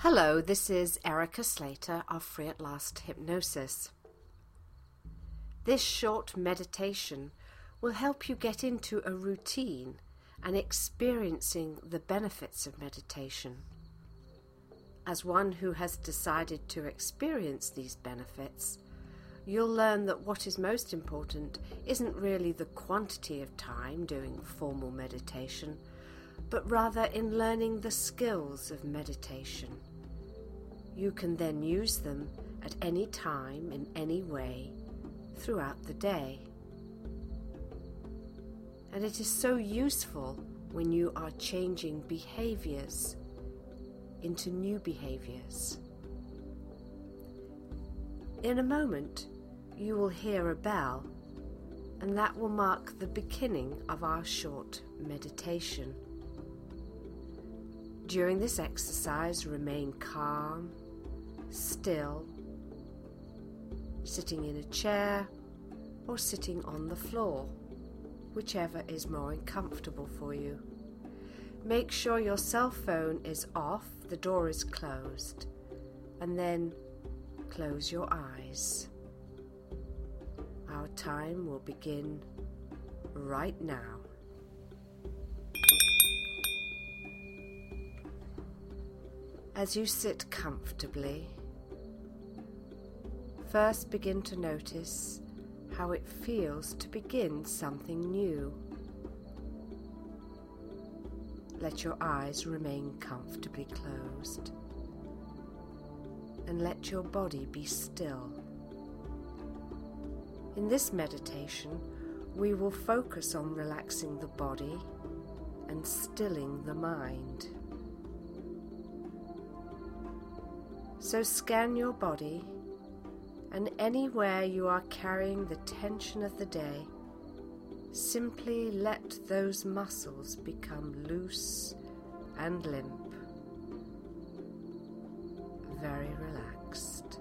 Hello, this is Erica Slater of Free at Last Hypnosis. This short meditation will help you get into a routine and experiencing the benefits of meditation. As one who has decided to experience these benefits, you'll learn that what is most important isn't really the quantity of time doing formal meditation, but rather in learning the skills of meditation. You can then use them at any time, in any way, throughout the day. And it is so useful when you are changing behaviors into new behaviors. In a moment, you will hear a bell, and that will mark the beginning of our short meditation. During this exercise, remain calm, still, sitting in a chair or sitting on the floor, whichever is more comfortable for you. Make sure your cell phone is off, the door is closed, and then close your eyes. Our time will begin right now. As you sit comfortably, first begin to notice how it feels to begin something new. Let your eyes remain comfortably closed, and let your body be still. In this meditation, we will focus on relaxing the body and stilling the mind. So scan your body, and anywhere you are carrying the tension of the day, simply let those muscles become loose and limp, very relaxed.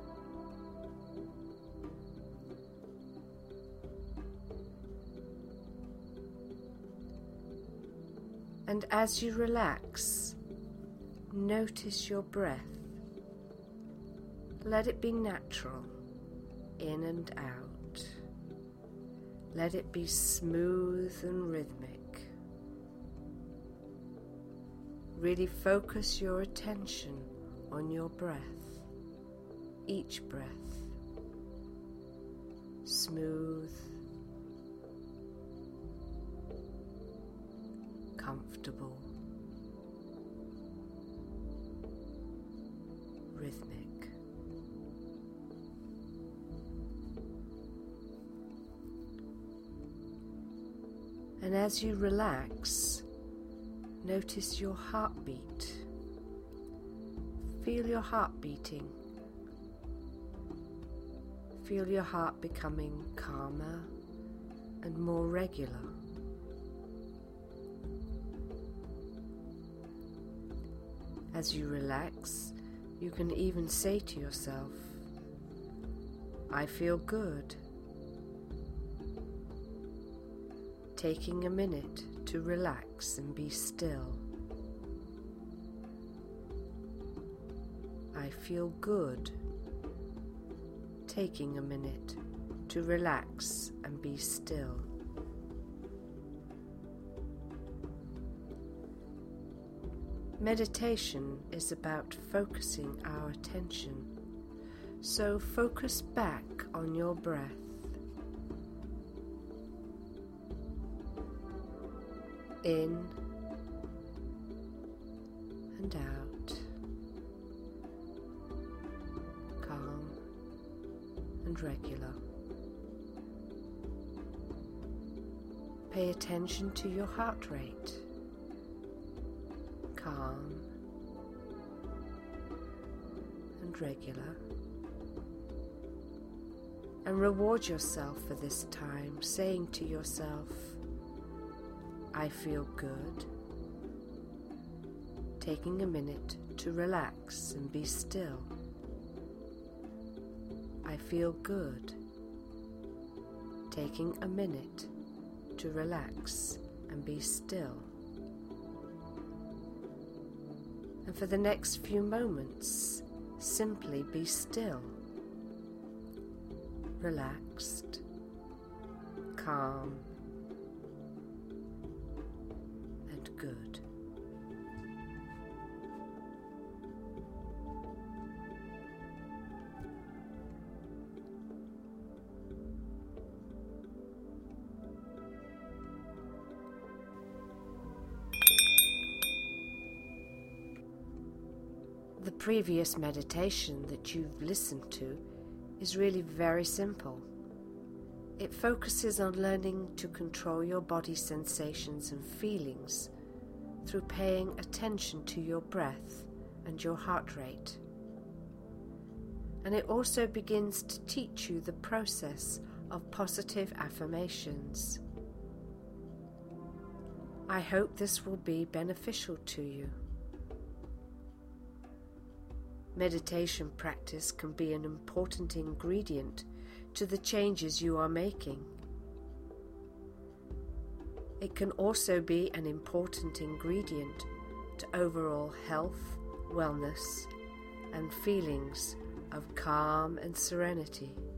And as you relax, notice your breath. Let it be natural, in and out. Let it be smooth and rhythmic. Really focus your attention on your breath, each breath. Smooth, comfortable, rhythmic. And as you relax, notice your heartbeat. Feel your heart beating. Feel your heart becoming calmer and more regular. As you relax, you can even say to yourself, "I feel good." Taking a minute to relax and be still. I feel good. Taking a minute to relax and be still. Meditation is about focusing our attention, so focus back on your breath. In and out, calm and regular. Pay attention to your heart rate, calm and regular. And reward yourself for this time, saying to yourself, "I feel good." Taking a minute to relax and be still. I feel good. Taking a minute to relax and be still. And for the next few moments, simply be still, relaxed, calm, and good. The previous meditation that you've listened to is really very simple. It focuses on learning to control your body sensations and feelings through paying attention to your breath and your heart rate. And it also begins to teach you the process of positive affirmations. I hope this will be beneficial to you. Meditation practice can be an important ingredient to the changes you are making. It can also be an important ingredient to overall health, wellness, and feelings of calm and serenity.